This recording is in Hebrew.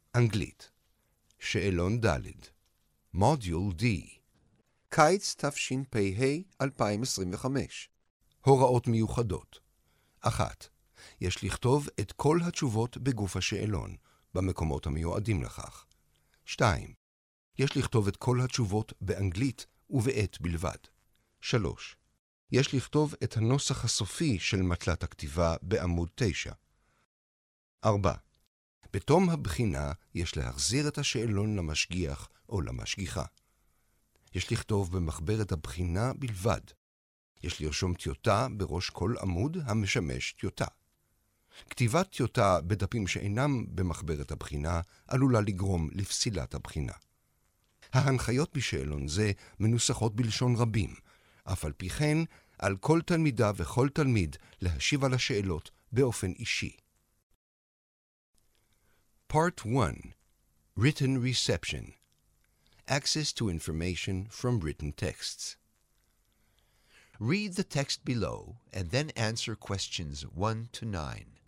אנגלית. שאלון ד' מודיול D. קיץ תשפ"ה 2025. הוראות מיוחדות. 1. יש לכתוב את כל התשובות בגוף השאלון, במקומות המיועדים לכך. 2. יש לכתוב את כל התשובות באנגלית ובעת בלבד. 3. יש לכתוב את הנוסח הסופי של מטלת הכתיבה בעמוד 9. 4. בתום הבחינה יש להחזיר את השאלון למשגיח או למשגיחה. יש לכתוב במחברת הבחינה בלבד. יש לרשום טיוטה בראש כל עמוד המשמש טיוטה. כתיבת טיוטה בדפים שאינם במחברת הבחינה עלולה לגרום לפסילת הבחינה. ההנחיות בשאלון זה מנוסחות בלשון רבים, אף על פי כן על כל תלמידה וכל תלמיד להשיב על השאלות באופן אישי. Part 1. Written Reception. Access to information from written texts. Read the text below and then answer questions 1 to 9.